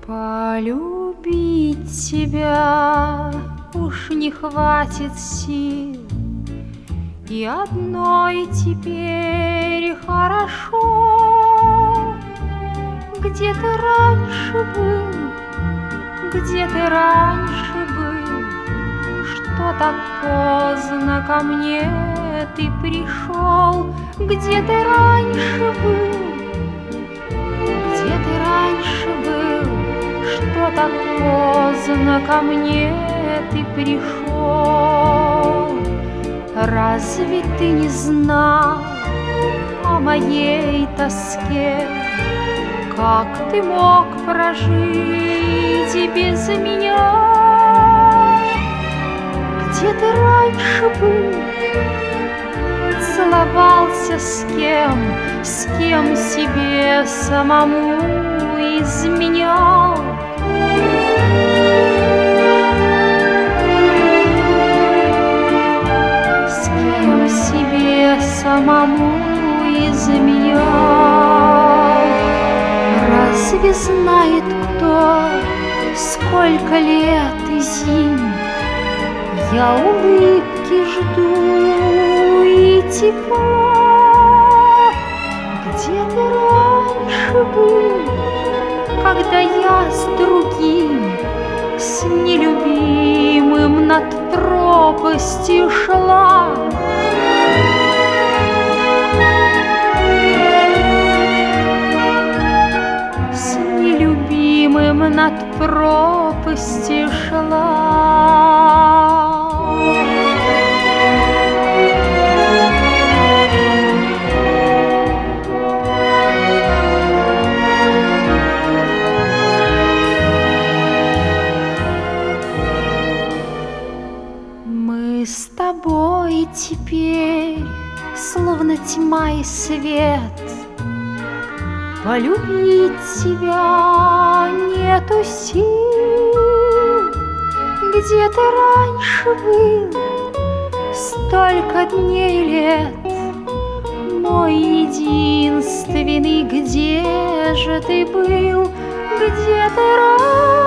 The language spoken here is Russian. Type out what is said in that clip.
Полюбить тебя уж не хватит сил, и одной теперь хорошо. Где ты раньше был, где ты раньше был, что так поздно ко мне ты пришел? Где ты раньше был, где ты раньше был, что так поздно ко мне ты пришел? Разве ты не знал о моей тоске? Как ты мог прожить и без меня? Где ты раньше был? Целовался с кем себе самому изменял? С кем себе самому изменял? Разве знает кто, сколько лет и зим я улыбки жду и тепла? Где ты раньше был, когда я с другим, с нелюбимым над пропастью шла? С нелюбимым над пропастью шла. Мы с тобой теперь словно тьма и свет. Полюбить тебя нету сил. Где ты раньше был, столько дней и лет, мой единственный, где же ты был? Где ты раньше?